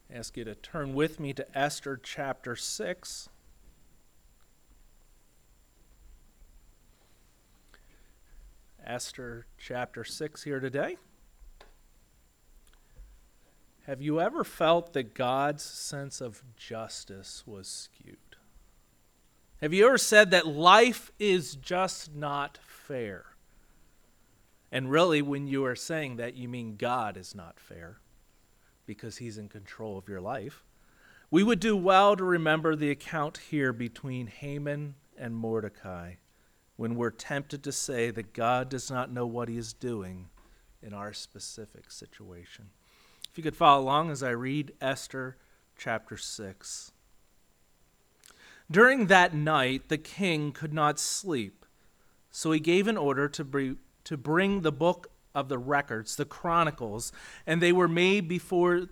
I ask you to turn with me to Esther chapter 6. Esther chapter 6 here today. Have you ever felt that God's sense of justice was skewed? Have you ever said that life is just not fair? And really, when you are saying that, you mean God is not fair because he's in control of your life. We would do well to remember the account here between Haman and Mordecai when we're tempted to say that God does not know what he is doing in our specific situation. If you could follow along as I read Esther chapter 6. During that night, the king could not sleep, so he gave an order to bring the book of the records, the chronicles, and they were read before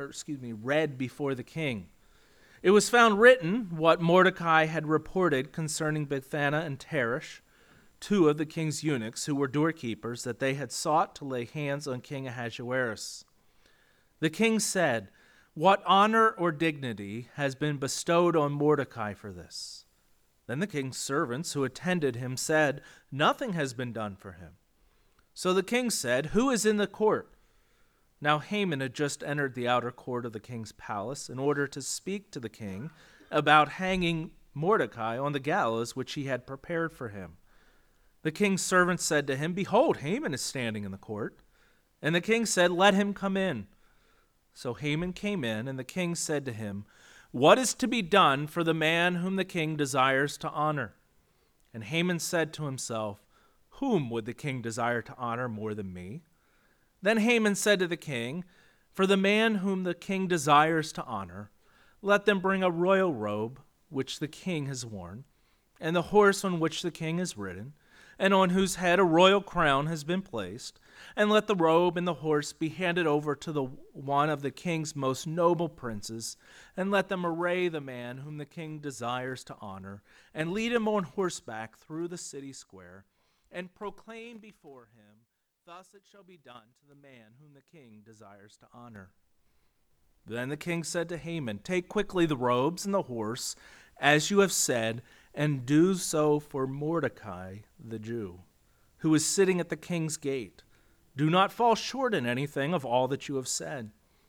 the king. It was found written what Mordecai had reported concerning Bigthana and Teresh, two of the king's eunuchs who were doorkeepers, that they had sought to lay hands on King Ahasuerus. The king said, "What honor or dignity has been bestowed on Mordecai for this?" Then the king's servants who attended him said, "Nothing has been done for him." So the king said, "Who is in the court?" Now Haman had just entered the outer court of the king's palace in order to speak to the king about hanging Mordecai on the gallows which he had prepared for him. The king's servant said to him, "Behold, Haman is standing in the court." And the king said, "Let him come in." So Haman came in, and the king said to him, "What is to be done for the man whom the king desires to honor?" And Haman said to himself, "Whom would the king desire to honor more than me?" Then Haman said to the king, "For the man whom the king desires to honor, let them bring a royal robe which the king has worn, and the horse on which the king has ridden, and on whose head a royal crown has been placed, and let the robe and the horse be handed over to the one of the king's most noble princes, and let them array the man whom the king desires to honor, and lead him on horseback through the city square, and proclaim before him, 'Thus it shall be done to the man whom the king desires to honor.'" Then the king said to Haman, "Take quickly the robes and the horse, as you have said, and do so for Mordecai the Jew, who is sitting at the king's gate. Do not fall short in anything of all that you have said."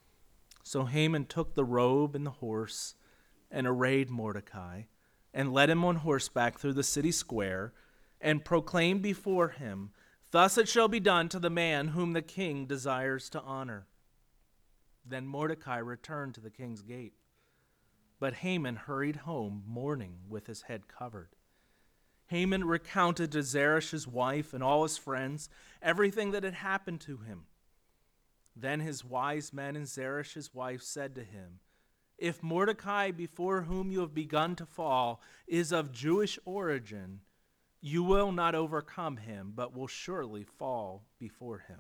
So Haman took the robe and the horse and arrayed Mordecai, and led him on horseback through the city square, and proclaimed before him, "Thus it shall be done to the man whom the king desires to honor." Then Mordecai returned to the king's gate. But Haman hurried home, mourning, with his head covered. Haman recounted to Zeresh's wife and all his friends everything that had happened to him. Then his wise men and Zeresh's wife said to him, "If Mordecai, before whom you have begun to fall, is of Jewish origin, you will not overcome him, but will surely fall before him."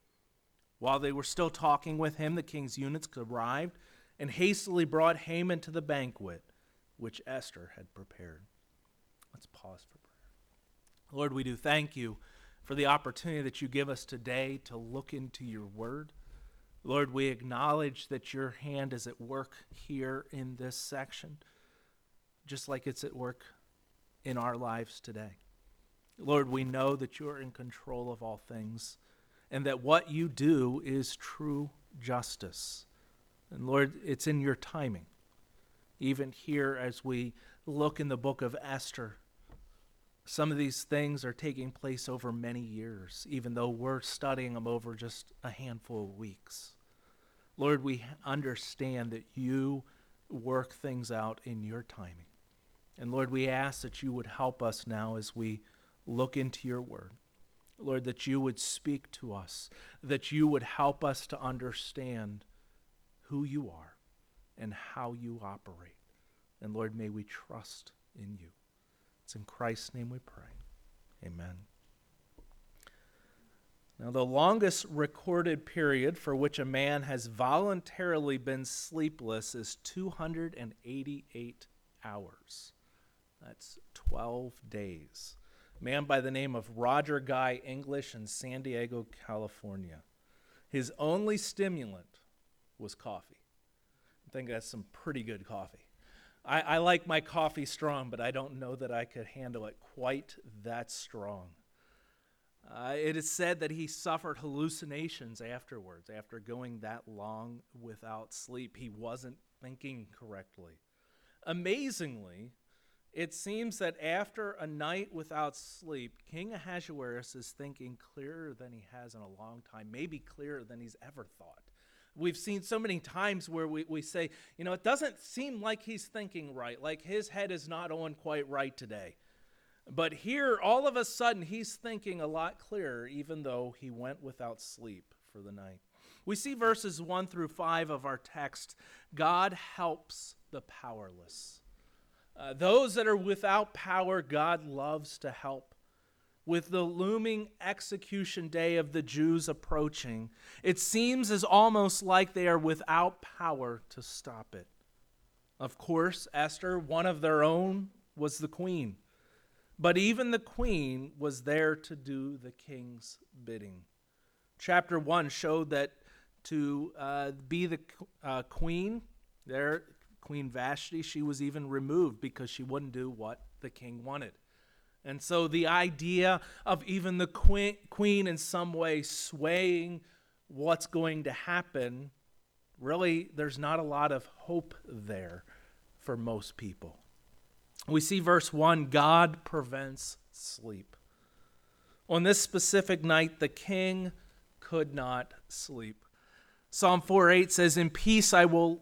While they were still talking with him, the king's eunuchs arrived and hastily brought Haman to the banquet which Esther had prepared. Let's pause for prayer. Lord, we do thank you for the opportunity that you give us today to look into your word. Lord, we acknowledge that your hand is at work here in this section, just like it's at work in our lives today. Lord, we know that you're in control of all things, and that what you do is true justice. And Lord, it's in your timing. Even here as we look in the book of Esther, some of these things are taking place over many years, even though we're studying them over just a handful of weeks. Lord, we understand that you work things out in your timing. And Lord, we ask that you would help us now as we look into your word. Lord, that you would speak to us, that you would help us to understand who you are and how you operate. And Lord, may we trust in you. It's in Christ's name we pray. Amen. Now, the longest recorded period for which a man has voluntarily been sleepless is 288 hours. That's 12 days. A man by the name of Roger Guy English in San Diego, California. His only stimulant was coffee. think that's some pretty good coffee. I like my coffee strong, but I don't know that I could handle it quite that strong. It is said that he suffered hallucinations afterwards, after going that long without sleep. He wasn't thinking correctly. Amazingly, it seems that after a night without sleep, King Ahasuerus is thinking clearer than he has in a long time, maybe clearer than he's ever thought. We've seen so many times where we say, it doesn't seem like he's thinking right, like his head is not on quite right today. But here, all of a sudden, he's thinking a lot clearer, even though he went without sleep for the night. We see verses 1 through 5 of our text. God helps the powerless. Those that are without power, God loves to help. With the looming execution day of the Jews approaching, it seems as almost like they are without power to stop it. Of course, Esther, one of their own, was the queen. But even the queen was there to do the king's bidding. Chapter 1 showed that to be the queen, Queen Vashti, she was even removed because she wouldn't do what the king wanted. And so the idea of even the queen in some way swaying what's going to happen, really, there's not a lot of hope there for most people. We see verse 1, God prevents sleep. On this specific night, the king could not sleep. Psalm 4:8 says, "In peace I will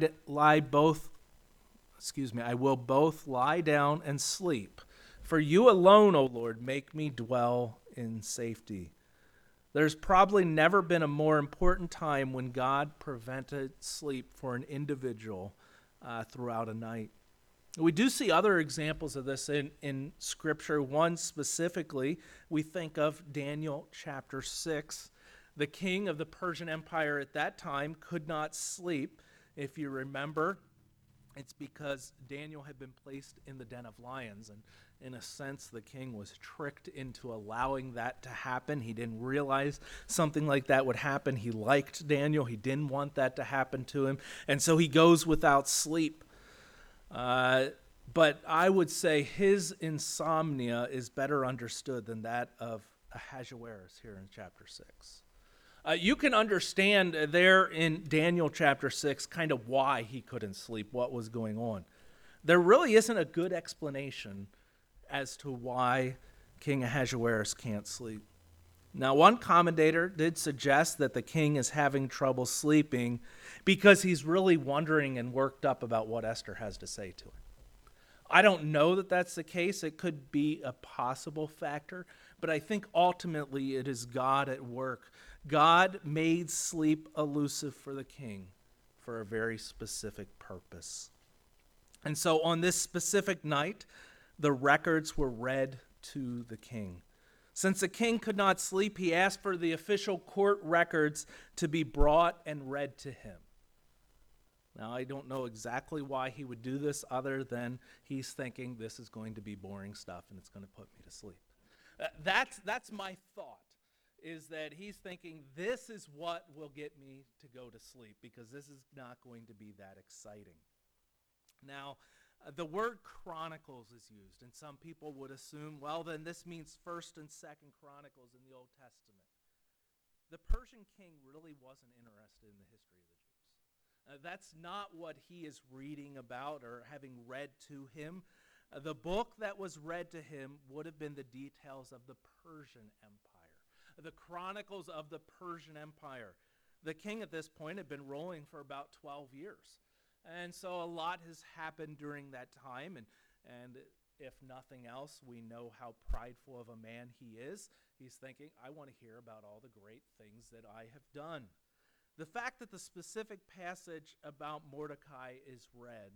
both lie down and sleep. For you alone, O Lord, make me dwell in safety." There's probably never been a more important time when God prevented sleep for an individual throughout a night. We do see other examples of this in Scripture. One specifically, we think of Daniel chapter 6. The king of the Persian Empire at that time could not sleep. If you remember, it's because Daniel had been placed in the den of lions, and in a sense, the king was tricked into allowing that to happen. He didn't realize something like that would happen. He liked Daniel. He didn't want that to happen to him, and so he goes without sleep. But I would say his insomnia is better understood than that of Ahasuerus here in chapter 6. You can understand there in Daniel chapter 6 kind of why he couldn't sleep, what was going on. There really isn't a good explanation as to why King Ahasuerus can't sleep. Now, one commentator did suggest that the king is having trouble sleeping because he's really wondering and worked up about what Esther has to say to him. I don't know that that's the case. It could be a possible factor, but I think ultimately it is God at work. God made sleep elusive for the king for a very specific purpose. And so on this specific night, the records were read to the king. Since the king could not sleep, he asked for the official court records to be brought and read to him. Now, I don't know exactly why he would do this other than he's thinking this is going to be boring stuff and it's going to put me to sleep. That's my thought, is that he's thinking this is what will get me to go to sleep because this is not going to be that exciting. Now, the word Chronicles is used, and some people would assume, well, then this means 1st and 2nd Chronicles in the Old Testament. The Persian king really wasn't interested in the history of the Jews. That's not what he is reading about or having read to him. The book that was read to him would have been the details of the Persian Empire, the Chronicles of the Persian Empire. The king at this point had been ruling for about 12 years. And so a lot has happened during that time, and if nothing else, we know how prideful of a man he is. He's thinking, I want to hear about all the great things that I have done. The fact that the specific passage about Mordecai is read,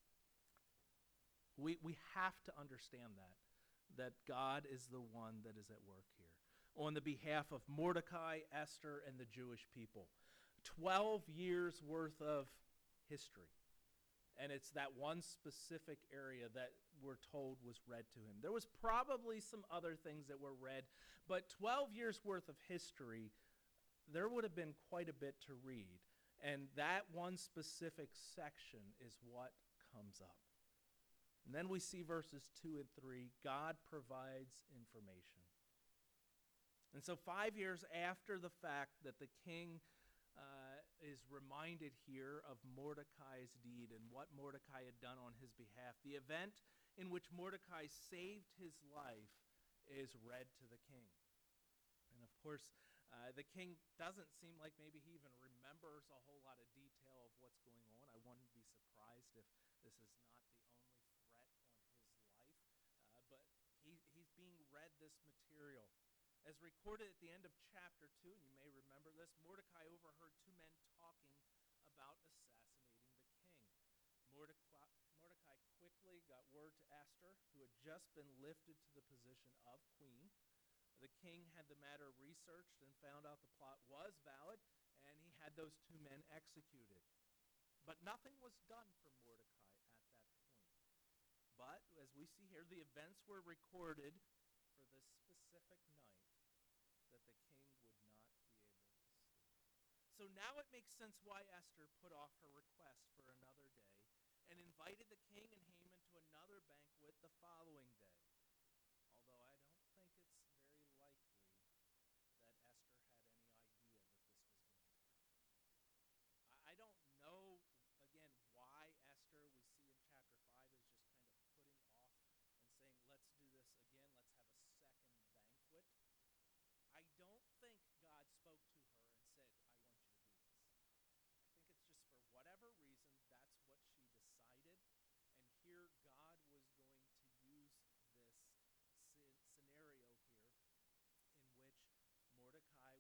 we have to understand that God is the one that is at work here on the behalf of Mordecai, Esther, and the Jewish people. 12 years worth of history. And it's that one specific area that we're told was read to him. There was probably some other things that were read, but 12 years worth of history, there would have been quite a bit to read. And that one specific section is what comes up. And then we see verses 2 and 3, God provides information. And so 5 years after the fact that the king is reminded here of Mordecai's deed and what Mordecai had done on his behalf, the event in which Mordecai saved his life is read to the king. And of course, the king doesn't seem like maybe he even remembers a whole lot of detail of what's going on. I wouldn't be surprised if this is not the only threat on his life. But he's being read this material. As recorded at the end of chapter 2, and you may remember this, Mordecai overheard two men talking about assassinating the king. Mordecai quickly got word to Esther, who had just been lifted to the position of queen. The king had the matter researched and found out the plot was valid, and he had those two men executed. But nothing was done for Mordecai at that point. But, as we see here, the events were recorded for this specific night that the king would not be able to sleep. So now it makes sense why Esther put off her request for another day and invited the king and Haman to another banquet the following day. Although I don't think it's very likely that Esther had any idea that this was going to happen. I don't know, again, why Esther, we see in chapter 5, is just kind of putting off and saying, let's do this again, let's have a second banquet. I don't think God spoke to her and said, I want you to do this. I think it's just for whatever reason, that's what she decided. And here God was going to use this scenario here in which Mordecai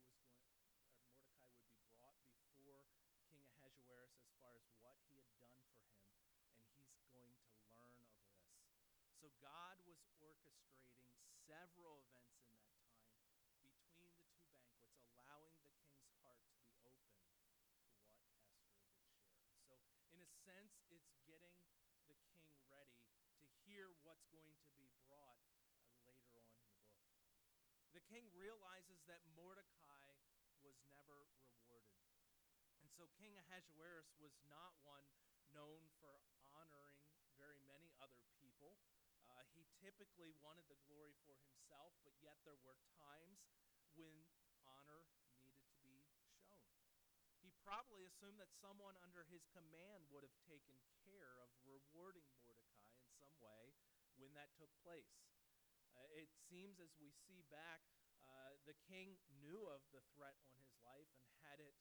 would be brought before King Ahasuerus as far as what he had done for him, and he's going to learn of this. So God was orchestrating several events in that time between the two banquets, allowing the king's heart to be open to what Esther would share. So in a sense, it's getting the king ready to hear what's going to be brought later on in the book. The king realizes that Mordecai was never rewarded. And so King Ahasuerus was not one known for honoring very many other people. He typically wanted the glory for himself, but yet there were times when honor needed to be shown. He probably assumed that someone under his command would have taken care of rewarding Mordecai in some way when that took place. It seems as we see back, the king knew of the threat on his life and had it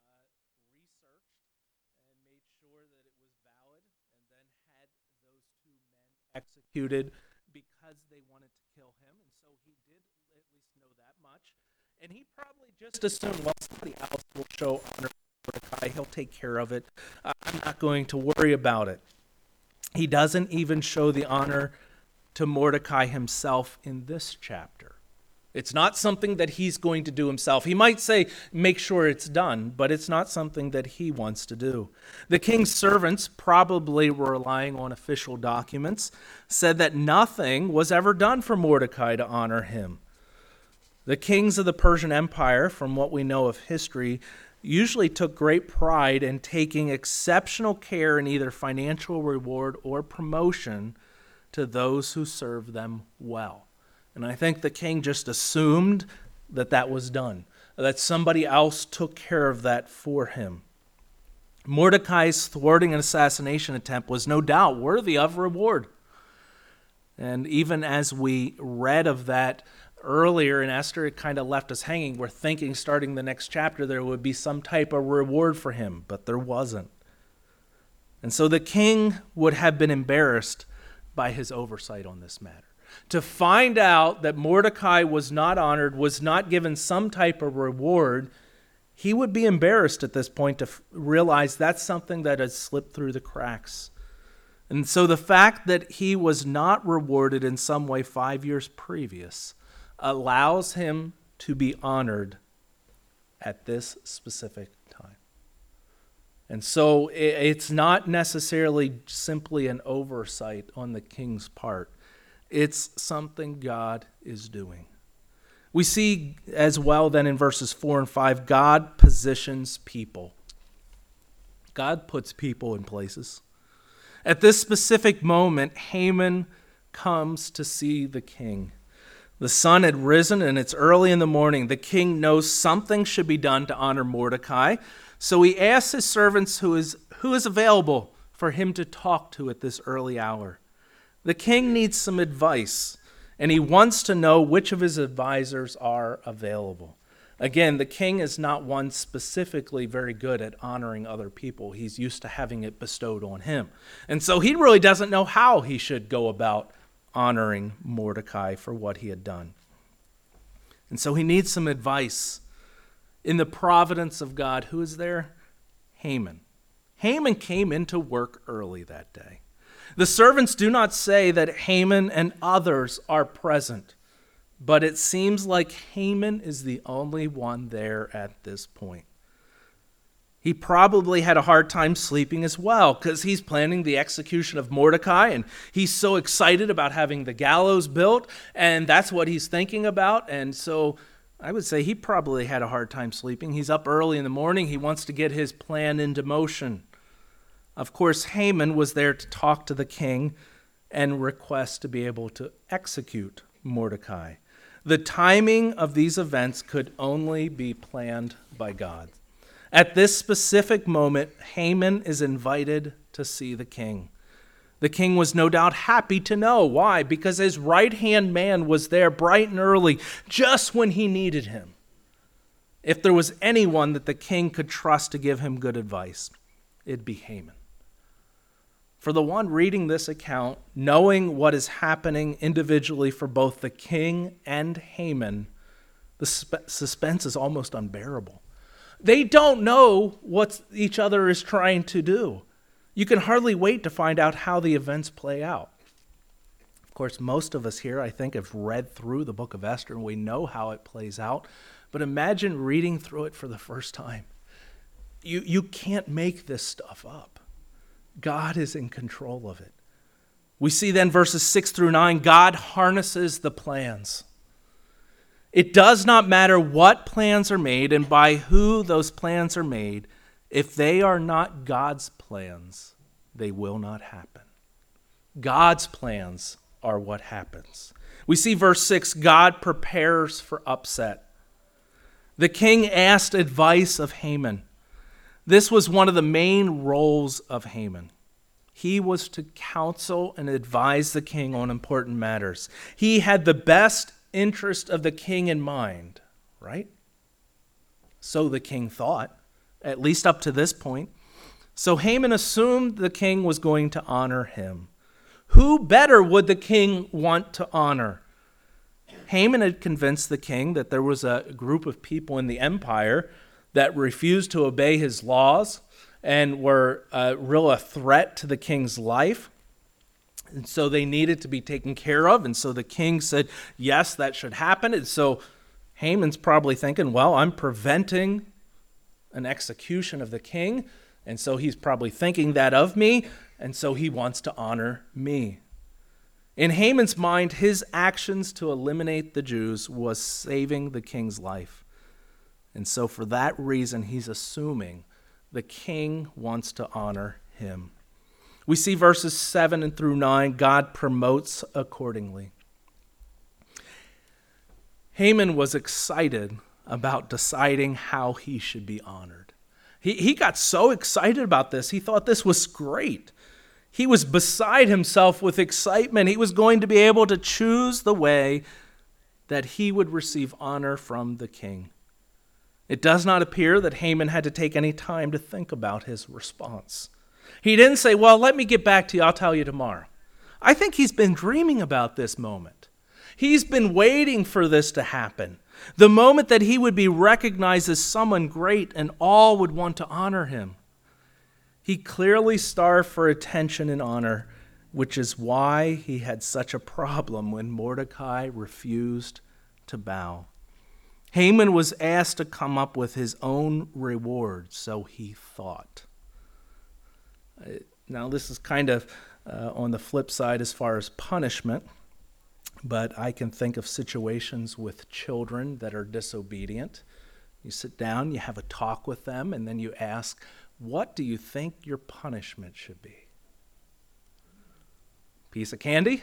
researched and made sure that it was valid, and then had those two men executed because they wanted to kill him. And so he did at least know that much. And he probably just assumed, well, somebody else will show honor to Mordecai. He'll take care of it. I'm not going to worry about it. He doesn't even show the honor to Mordecai himself in this chapter. It's not something that he's going to do himself. He might say, make sure it's done, but it's not something that he wants to do. The king's servants, probably relying on official documents, said that nothing was ever done for Mordecai to honor him. The kings of the Persian Empire, from what we know of history, usually took great pride in taking exceptional care in either financial reward or promotion to those who served them well. And I think the king just assumed that that was done, that somebody else took care of that for him. Mordecai's thwarting an assassination attempt was no doubt worthy of reward. And even as we read of that earlier in Esther, it kind of left us hanging. We're thinking starting the next chapter there would be some type of reward for him, but there wasn't. And so the king would have been embarrassed by his oversight on this matter. To find out that Mordecai was not honored, was not given some type of reward, he would be embarrassed at this point to realize that's something that had slipped through the cracks. And so the fact that he was not rewarded in some way 5 years previous allows him to be honored at this specific time. And so it's not necessarily simply an oversight on the king's part. It's something God is doing. We see as well then in verses 4 and 5, God positions people. God puts people in places. At this specific moment, Haman comes to see the king. The sun had risen, and it's early in the morning. The king knows something should be done to honor Mordecai, so he asks his servants who is available for him to talk to at this early hour. The king needs some advice, and he wants to know which of his advisors are available. Again, the king is not one specifically very good at honoring other people. He's used to having it bestowed on him. And so he really doesn't know how he should go about honoring Mordecai for what he had done. And so he needs some advice. In the providence of God, who is there? Haman. Haman came into work early that day. The servants do not say that Haman and others are present, but it seems like Haman is the only one there at this point. He probably had a hard time sleeping as well because he's planning the execution of Mordecai, and he's so excited about having the gallows built, and that's what he's thinking about. And so I would say he probably had a hard time sleeping. He's up early in the morning. He wants to get his plan into motion. Of course, Haman was there to talk to the king and request to be able to execute Mordecai. The timing of these events could only be planned by God. At this specific moment, Haman is invited to see the king. The king was no doubt happy to know. Why? Because his right-hand man was there bright and early, just when he needed him. If there was anyone that the king could trust to give him good advice, it'd be Haman. For the one reading this account, knowing what is happening individually for both the king and Haman, the suspense is almost unbearable. They don't know what each other is trying to do. You can hardly wait to find out how the events play out. Of course, most of us here, I think, have read through the book of Esther, and we know how it plays out. But imagine reading through it for the first time. You can't make this stuff up. God is in control of it. We see then verses 6 through 9, God harnesses the plans. It does not matter what plans are made and by who those plans are made. If they are not God's plans, they will not happen. God's plans are what happens. We see verse 6, God prepares for upset. The king asked advice of Haman. This was one of the main roles of Haman. He was to counsel and advise the king on important matters. He had the best interest of the king in mind, right? So the king thought, at least up to this point. So Haman assumed the king was going to honor him. Who better would the king want to honor? Haman had convinced the king that there was a group of people in the empire that refused to obey his laws and were a threat to the king's life. And so they needed to be taken care of. And so the king said, yes, that should happen. And so Haman's probably thinking, well, I'm preventing an execution of the king. And so he's probably thinking that of me. And so he wants to honor me. In Haman's mind, his actions to eliminate the Jews was saving the king's life. And so for that reason, he's assuming the king wants to honor him. We see verses 7 and through 9, God promotes accordingly. Haman was excited about deciding how he should be honored. He got so excited about this. He thought this was great. He was beside himself with excitement. He was going to be able to choose the way that he would receive honor from the king. It does not appear that Haman had to take any time to think about his response. He didn't say, well, let me get back to you. I'll tell you tomorrow. I think he's been dreaming about this moment. He's been waiting for this to happen. The moment that he would be recognized as someone great and all would want to honor him. He clearly starved for attention and honor, which is why he had such a problem when Mordecai refused to bow. Haman was asked to come up with his own reward, so he thought. Now, this is kind of on the flip side as far as punishment, but I can think of situations with children that are disobedient. You sit down, you have a talk with them, and then you ask, what do you think your punishment should be? Piece of candy?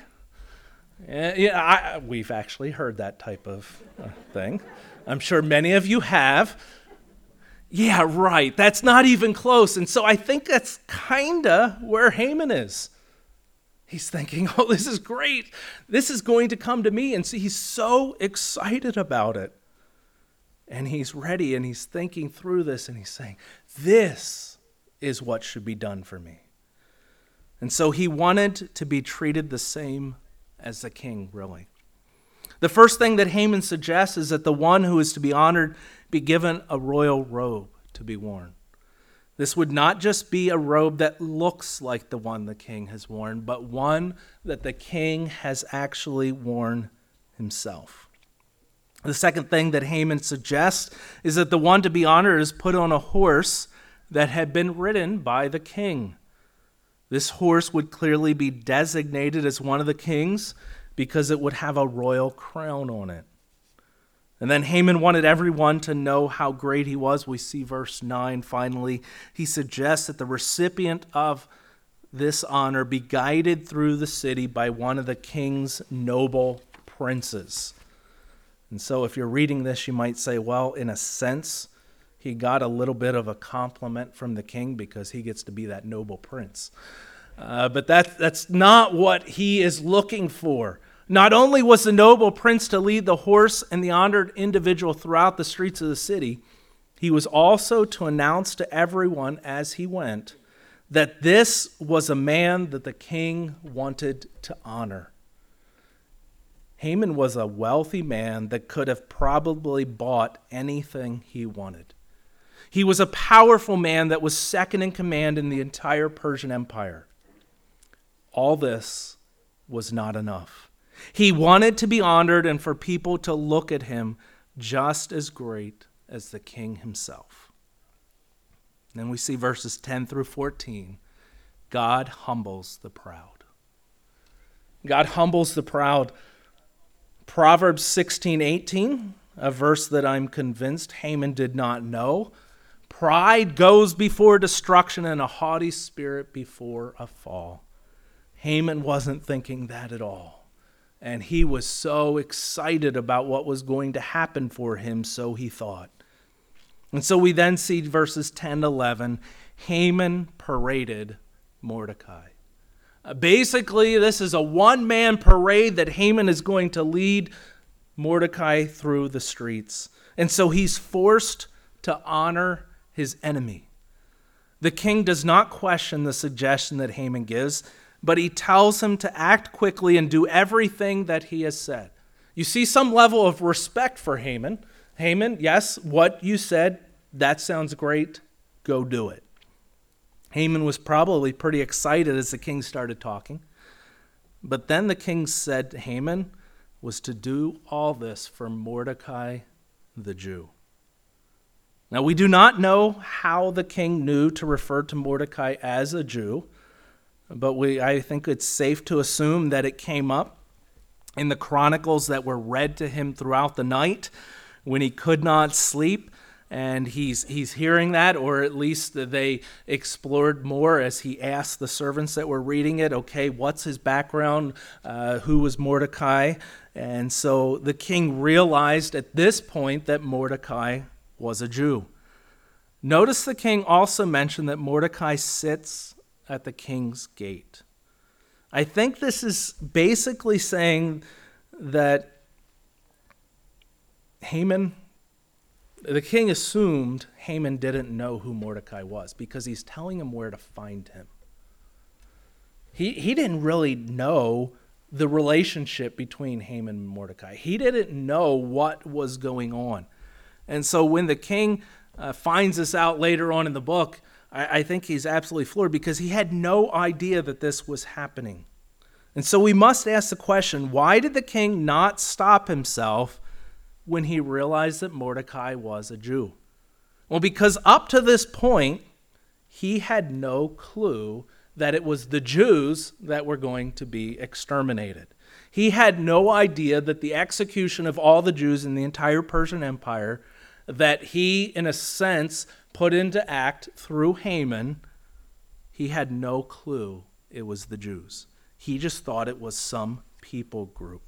We've actually heard that type of thing. I'm sure many of you have. Yeah, right. That's not even close. And so I think that's kind of where Haman is. He's thinking, oh, this is great. This is going to come to me. And so he's so excited about it. And he's ready and he's thinking through this and he's saying, this is what should be done for me. And so he wanted to be treated the same as the king, really. The first thing that Haman suggests is that the one who is to be honored be given a royal robe to be worn. This would not just be a robe that looks like the one the king has worn, but one that the king has actually worn himself. The second thing that Haman suggests is that the one to be honored is put on a horse that had been ridden by the king. This horse would clearly be designated as one of the kings because it would have a royal crown on it. And then Haman wanted everyone to know how great he was. We see verse 9 finally. He suggests that the recipient of this honor be guided through the city by one of the king's noble princes. And so if you're reading this, you might say, well, in a sense, he got a little bit of a compliment from the king because he gets to be that noble prince. But that's not what he is looking for. Not only was the noble prince to lead the horse and the honored individual throughout the streets of the city, he was also to announce to everyone as he went that this was a man that the king wanted to honor. Haman was a wealthy man that could have probably bought anything he wanted. He was a powerful man that was second in command in the entire Persian Empire. All this was not enough. He wanted to be honored and for people to look at him just as great as the king himself. Then we see verses 10 through 14. God humbles the proud. God humbles the proud. Proverbs 16:18, a verse that I'm convinced Haman did not know. Pride goes before destruction and a haughty spirit before a fall. Haman wasn't thinking that at all. And he was so excited about what was going to happen for him, so he thought. And so we then see verses 10 to 11, Haman paraded Mordecai. Basically, this is a one-man parade that Haman is going to lead Mordecai through the streets. And so he's forced to honor his enemy. The king does not question the suggestion that Haman gives, but he tells him to act quickly and do everything that he has said. You see some level of respect for Haman. Haman, yes, what you said, that sounds great. Go do it. Haman was probably pretty excited as the king started talking. But then the king said Haman was to do all this for Mordecai the Jew. Now, we do not know how the king knew to refer to Mordecai as a Jew, but I think it's safe to assume that it came up in the chronicles that were read to him throughout the night when he could not sleep. And he's hearing that, or at least they explored more as he asked the servants that were reading it, okay, what's his background? Who was Mordecai? And so the king realized at this point that Mordecai was a Jew. Notice the king also mentioned that Mordecai sits at the king's gate. I think this is basically saying that the king assumed Haman didn't know who Mordecai was because he's telling him where to find him. He didn't really know the relationship between Haman and Mordecai. He didn't know what was going on. And so when the king finds this out later on in the book, I think he's absolutely floored because he had no idea that this was happening. And so we must ask the question, why did the king not stop himself when he realized that Mordecai was a Jew? Well, because up to this point, he had no clue that it was the Jews that were going to be exterminated. He had no idea that the execution of all the Jews in the entire Persian Empire that he, in a sense, put into act through Haman, he had no clue it was the Jews. He just thought it was some people group.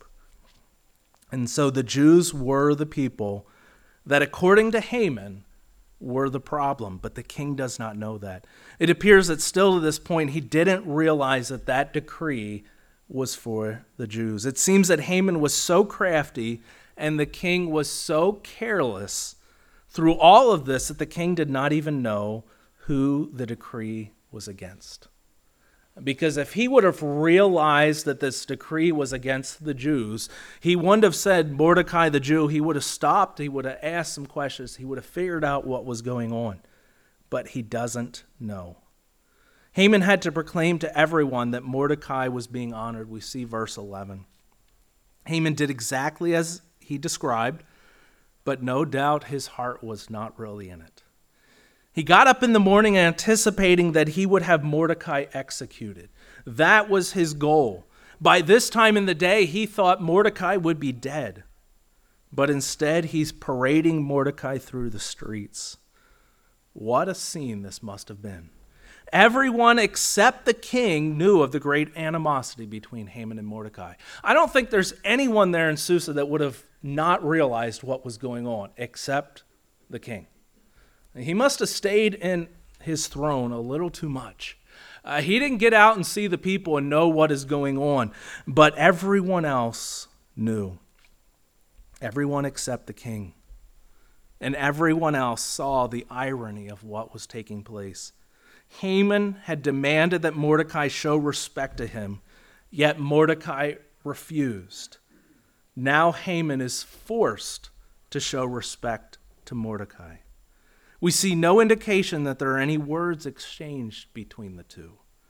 And so the Jews were the people that, according to Haman, were the problem, but the king does not know that. It appears that still to this point, he didn't realize that that decree was for the Jews. It seems that Haman was so crafty and the king was so careless through all of this that the king did not even know who the decree was against. Because if he would have realized that this decree was against the Jews, he wouldn't have said Mordecai the Jew. He would have stopped. He would have asked some questions. He would have figured out what was going on. But he doesn't know. Haman had to proclaim to everyone that Mordecai was being honored. We see verse 11. Haman did exactly as he described, but no doubt his heart was not really in it. He got up in the morning anticipating that he would have Mordecai executed. That was his goal. By this time in the day, he thought Mordecai would be dead. But instead, he's parading Mordecai through the streets. What a scene this must have been. Everyone except the king knew of the great animosity between Haman and Mordecai. I don't think there's anyone there in Susa that would have not realized what was going on except the king. He must have stayed in his throne a little too much. He didn't get out and see the people and know what is going on, but everyone else knew. Everyone except the king. And everyone else saw the irony of what was taking place. Haman had demanded that Mordecai show respect to him, yet Mordecai refused. Now Haman is forced to show respect to Mordecai. We see no indication that there are any words exchanged between the two.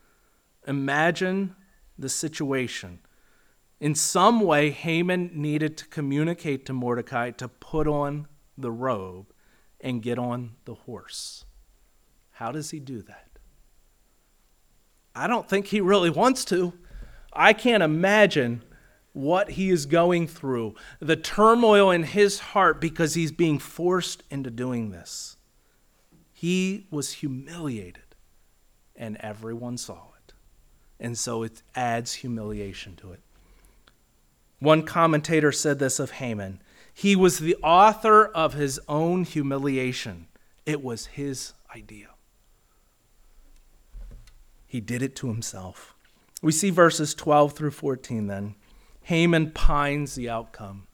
Imagine the situation. In some way, Haman needed to communicate to Mordecai to put on the robe and get on the horse. How does he do that? I don't think he really wants to. I can't imagine what he is going through, the turmoil in his heart because he's being forced into doing this. He was humiliated, and everyone saw it. And so it adds humiliation to it. One commentator said this of Haman: he was the author of his own humiliation. It was his idea. He did it to himself. We see verses 12 through 14 then. Haman pines the outcome.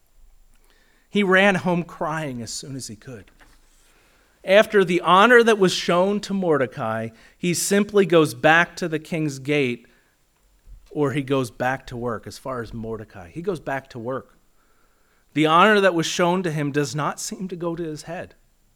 He ran home crying as soon as he could. After the honor that was shown to Mordecai, he simply goes back to the king's gate, or he goes back to work. As far as Mordecai, he goes back to work. The honor that was shown to him does not seem to go to his head.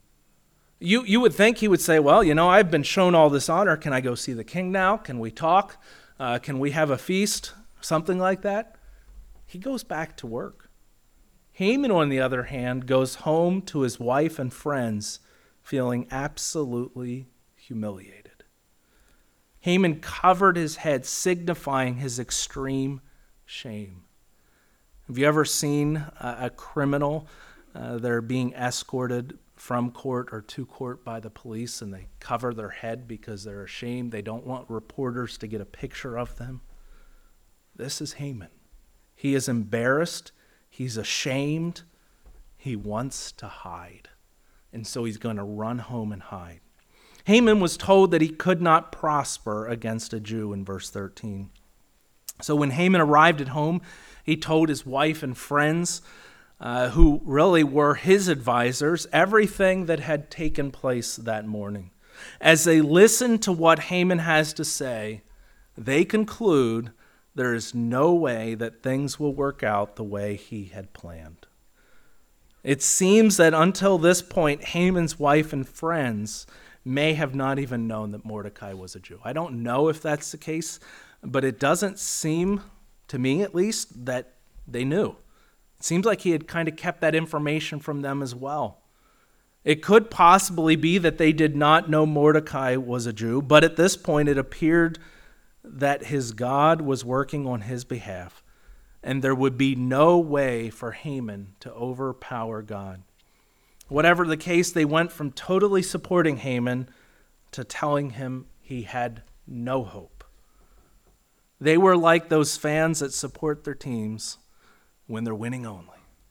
You would think he would say, well, I've been shown all this honor. Can I go see the king now? Can we talk? Can we have a feast? Something like that. He goes back to work. Haman, on the other hand, goes home to his wife and friends feeling absolutely humiliated. Haman covered his head, signifying his extreme shame. Have you ever seen a criminal? They're being escorted from court or to court by the police, and they cover their head because they're ashamed. They don't want reporters to get a picture of them. This is Haman. He is embarrassed. He's ashamed. He wants to hide. And so he's going to run home and hide. Haman was told that he could not prosper against a Jew in verse 13. So when Haman arrived at home, he told his wife and friends, who really were his advisors, everything that had taken place that morning. As they listen to what Haman has to say, they conclude there is no way that things will work out the way he had planned. It seems that until this point, Haman's wife and friends may have not even known that Mordecai was a Jew. I don't know if that's the case, but it doesn't seem, to me at least, that they knew. It seems like he had kind of kept that information from them as well. It could possibly be that they did not know Mordecai was a Jew, but at this point it appeared that his God was working on his behalf, and there would be no way for Haman to overpower God. Whatever the case, they went from totally supporting Haman to telling him he had no hope. They were like those fans that support their teams when they're winning only.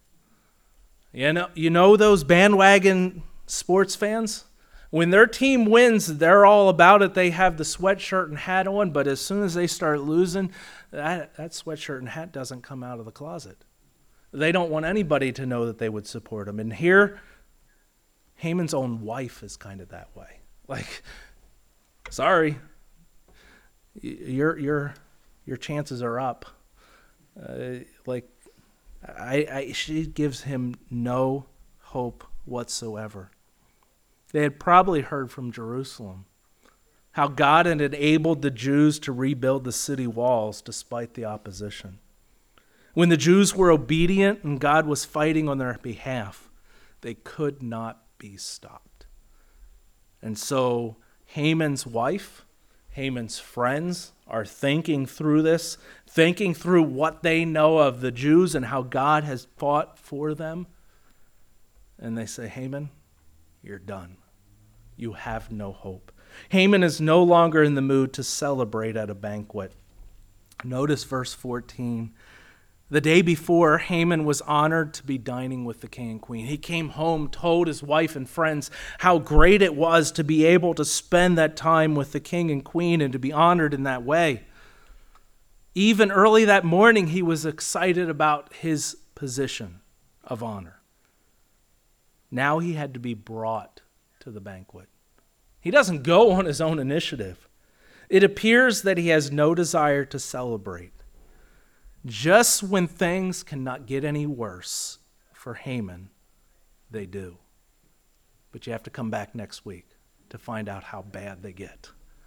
You know those bandwagon sports fans? When their team wins, they're all about it. They have the sweatshirt and hat on, but as soon as they start losing, that sweatshirt and hat doesn't come out of the closet. They don't want anybody to know that they would support them. And here, Haman's own wife is kind of that way. Like, sorry, your chances are up. She gives him no hope whatsoever. They had probably heard from Jerusalem how God had enabled the Jews to rebuild the city walls despite the opposition. When the Jews were obedient and God was fighting on their behalf, they could not be stopped. And so Haman's wife, Haman's friends are thinking through this, thinking through what they know of the Jews and how God has fought for them. And they say, Haman, you're done. You have no hope. Haman is no longer in the mood to celebrate at a banquet. Notice verse 14. The day before, Haman was honored to be dining with the king and queen. He came home, told his wife and friends how great it was to be able to spend that time with the king and queen and to be honored in that way. Even early that morning, he was excited about his position of honor. Now he had to be brought to the banquet. He doesn't go on his own initiative. It appears that he has no desire to celebrate. Just when things cannot get any worse for Haman, they do. But you have to come back next week to find out how bad they get.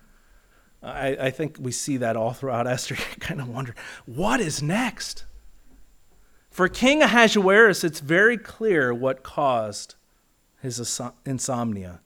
I think we see that all throughout Esther. You kind of wonder, what is next? For King Ahasuerus, it's very clear what caused his insomnia.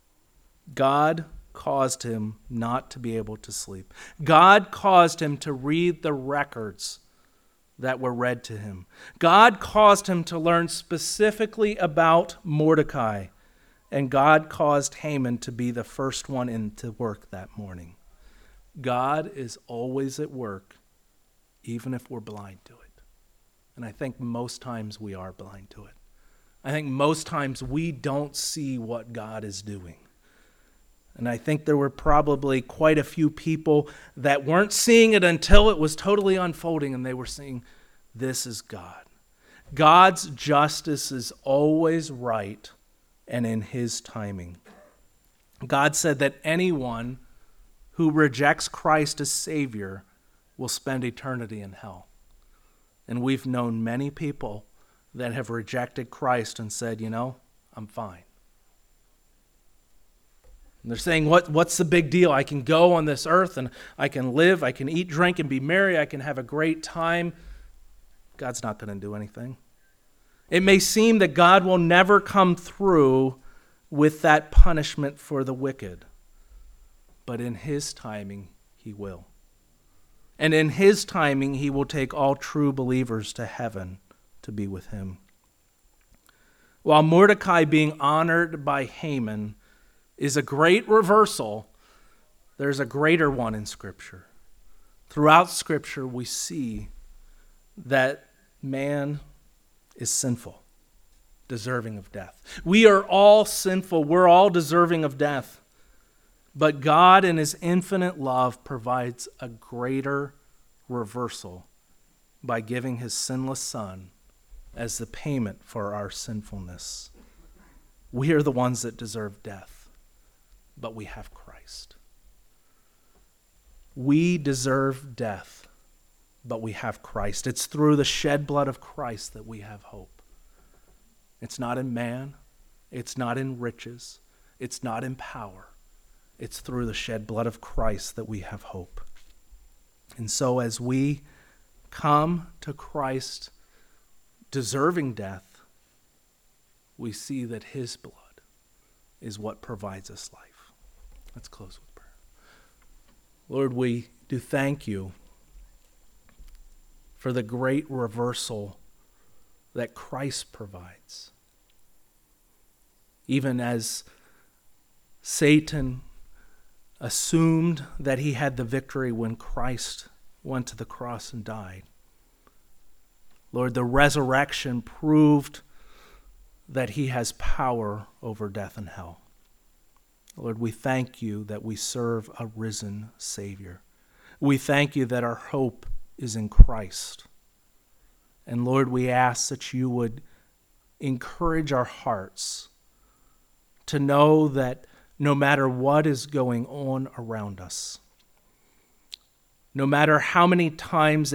God caused him not to be able to sleep. God caused him to read the records that were read to him. God caused him to learn specifically about Mordecai, and God caused Haman to be the first one into work that morning. God is always at work, even if we're blind to it. And I think most times we are blind to it. I think most times we don't see what God is doing. And I think there were probably quite a few people that weren't seeing it until it was totally unfolding, and they were seeing, this is God. God's justice is always right and in his timing. God said that anyone who rejects Christ as Savior will spend eternity in hell. And we've known many people that have rejected Christ and said, I'm fine. And they're saying, what's the big deal? I can go on this earth and I can live, I can eat, drink, and be merry, I can have a great time. God's not going to do anything. It may seem that God will never come through with that punishment for the wicked, but in his timing, he will. And in his timing, he will take all true believers to heaven to be with him. While Mordecai being honored by Haman is a great reversal, there's a greater one in Scripture. Throughout Scripture, we see that man is sinful, deserving of death. We are all sinful. We're all deserving of death. But God, in his infinite love, provides a greater reversal by giving his sinless Son as the payment for our sinfulness. We are the ones that deserve death, but we have Christ. We deserve death, but we have Christ. It's through the shed blood of Christ that we have hope. It's not in man. It's not in riches. It's not in power. It's through the shed blood of Christ that we have hope. And so as we come to Christ deserving death, we see that his blood is what provides us life. Let's close with prayer. Lord, we do thank you for the great reversal that Christ provides. even as Satan assumed that he had the victory when Christ went to the cross and died. Lord, the resurrection proved that he has power over death and hell. Lord, we thank you that we serve a risen Savior. We thank you that our hope is in Christ. And Lord, we ask that you would encourage our hearts to know that no matter what is going on around us, no matter how many times